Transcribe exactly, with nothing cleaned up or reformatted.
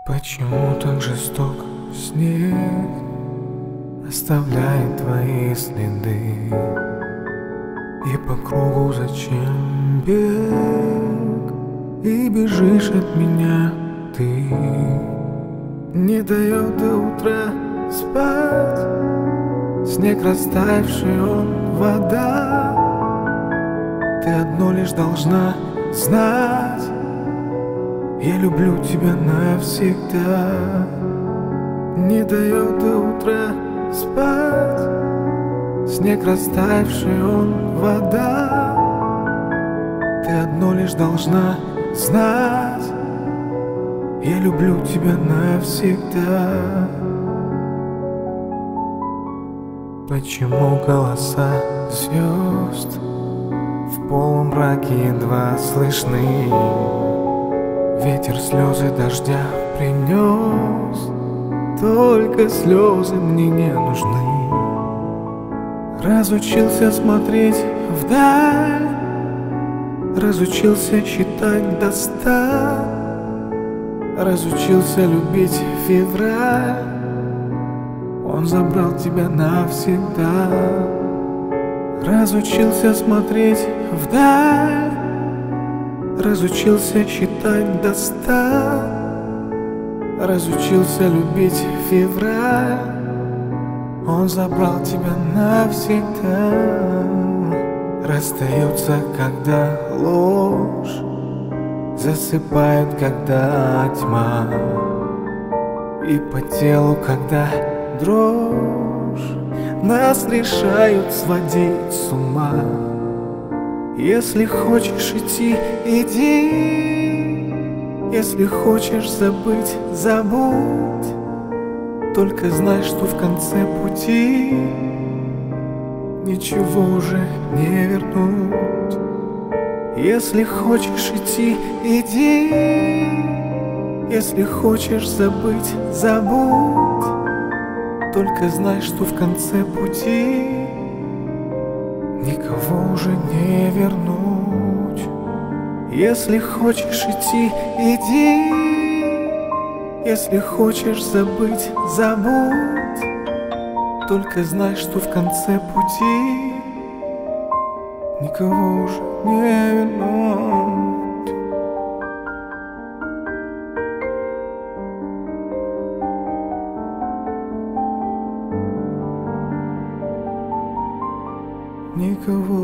Почему так жесток снег оставляет твои следы? И по кругу зачем бег? И бежишь от меня ты. Не дает до утра спать снег, растаявший он, вода. Ты одно лишь должна знать: я люблю тебя навсегда. Не дает до утра спать снег, растаявший он, вода. Ты одно лишь должна знать: я люблю тебя навсегда. Почему голоса звезд в полумраке едва слышны? Ветер слезы дождя принес, только слезы мне не нужны. Разучился смотреть вдаль, разучился считать до ста, разучился любить февраль. Он забрал тебя навсегда. Разучился смотреть вдаль, разучился считать до ста, разучился любить февраль. Он забрал тебя навсегда. Расстаются, когда ложь засыпает, когда тьма, и по телу, когда дрожь, нас решают сводить с ума. Если хочешь идти, иди. Если хочешь забыть, забудь. Только знай, что в конце пути ничего уже не вернуть. Если хочешь идти, иди. Если хочешь забыть, забудь. Только знай, что в конце пути никого уже не вернуть. Если хочешь идти, иди. Если хочешь забыть, забудь. Только знай, что в конце пути никого уже не вернуть. Никого